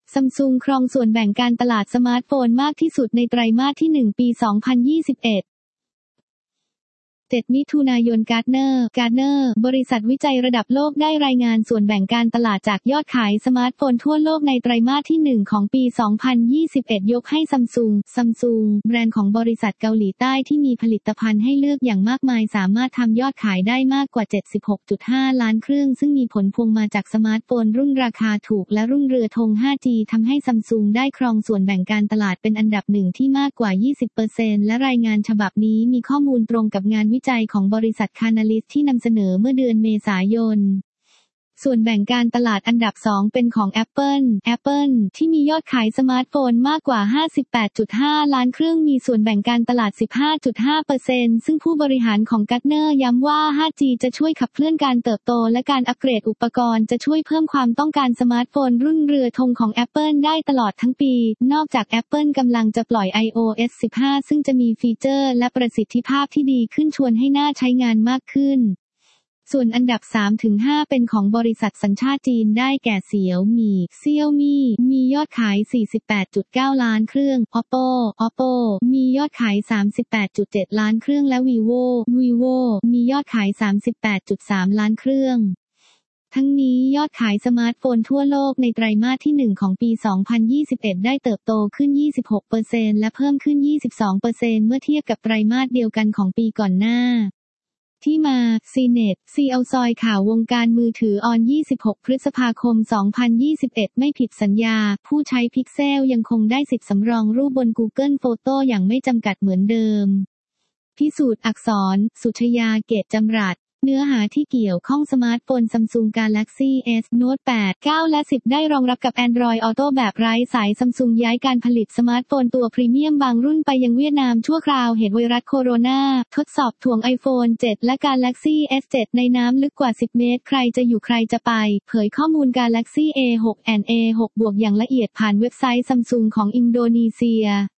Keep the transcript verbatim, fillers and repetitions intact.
Samsung ครองส่วนแบ่งการตลาดสมาร์ทโฟนมากที่สุดในไตรมาสที่หนึ่งปีสองพันยี่สิบเอ็ดเจ็ดมิถุนายนการ์ดเนอร์การ์ดเนอร์บริษัทวิจัยระดับโลกได้รายงานส่วนแบ่งการตลาดจากยอดขายสมาร์ทโฟนทั่วโลกในไตรมาสที่หนึ่งของปีสองพันยี่สิบเอ็ดยกให้ Samsung Samsung แบรนด์ของบริษัทเกาหลีใต้ที่มีผลิตภัณฑ์ให้เลือกอย่างมากมายสามารถทำยอดขายได้มากกว่า เจ็ดสิบหกจุดห้า ล้านเครื่องซึ่งมีผลพวงมาจากสมาร์ทโฟนรุ่นราคาถูกและรุ่งเรือธง ห้าจี ทำให้ Samsung ได้ครองส่วนแบ่งการตลาดเป็นอันดับหนึ่งที่มากกว่า ยี่สิบเปอร์เซ็นต์ และรายงานฉบับนี้มีข้อมูลตรงกับงานวิจัยของบริษัทCanalys ที่นำเสนอเมื่อเดือนเมษายนส่วนแบ่งการตลาดอันดับสองเป็นของ Apple Apple ที่มียอดขายสมาร์ทโฟนมากกว่า ห้าสิบแปดจุดห้า ล้านเครื่องมีส่วนแบ่งการตลาด สิบห้าจุดห้าเปอร์เซ็นต์ ซึ่งผู้บริหารของ Gartner ย้ำว่า ห้าจี จะช่วยขับเคลื่อนการเติบโตและการอัปเกรดอุปกรณ์จะช่วยเพิ่มความต้องการสมาร์ทโฟนรุ่นเรือธงของ Apple ได้ตลอดทั้งปีนอกจาก Apple กำลังจะปล่อย ไอ โอ เอส สิบห้า ซึ่งจะมีฟีเจอร์และประสิทธิภาพที่ดีขึ้นชวนให้น่าใช้งานมากขึ้นส่วนอันดับ สามถึงห้า เป็นของบริษัทสัญชาติจีนได้แก่เสี่ยวมี่เซี่ยวมี่มียอดขาย สี่สิบแปดจุดเก้า ล้านเครื่อง Oppo Oppo มียอดขาย สามสิบแปดจุดเจ็ด ล้านเครื่องและ Vivo Vivo มียอดขาย สามสิบแปดจุดสาม ล้านเครื่องทั้งนี้ยอดขายสมาร์ทโฟนทั่วโลกในไตรมาสที่หนึ่งของปีสองพันยี่สิบเอ็ดได้เติบโตขึ้น ยี่สิบหกเปอร์เซ็นต์ และเพิ่มขึ้น ยี่สิบสองเปอร์เซ็นต์ เมื่อเทียบกับไตรมาสเดียวกันของปีก่อนหน้าที่มา ซี เน็ต ซี แอล ซอยข่าววงการมือถือออน ยี่สิบหก พฤษภาคม สองพันยี่สิบเอ็ด ไม่ผิดสัญญา ผู้ใช้ Pixel ยังคงได้สิทธิ์สำรองรูปบน Google Photo อย่างไม่จำกัดเหมือนเดิมพิสูจน์อักษร สุชยา เกตจำรัดเนื้อหาที่เกี่ยวข้องสมาร์ทโฟน Samsung Galaxy เอส Note แปด เก้า และ สิบ ได้รองรับกับ Android Auto แบบไร้สาย Samsung ย้ายการผลิตสมาร์ทโฟนตัวพรีเมียมบางรุ่นไปยังเวียดนามชั่วคราวเหตุไวรัสโคโรนาทดสอบถ่วง iPhone เจ็ด และ Galaxy เอส เจ็ด ในน้ำลึกกว่า สิบ เมตรใครจะอยู่ใครจะไปเผยข้อมูล Galaxy เอ หก และ เอ หก บวกอย่างละเอียดผ่านเว็บไซต์ Samsung ของอินโดนีเซีย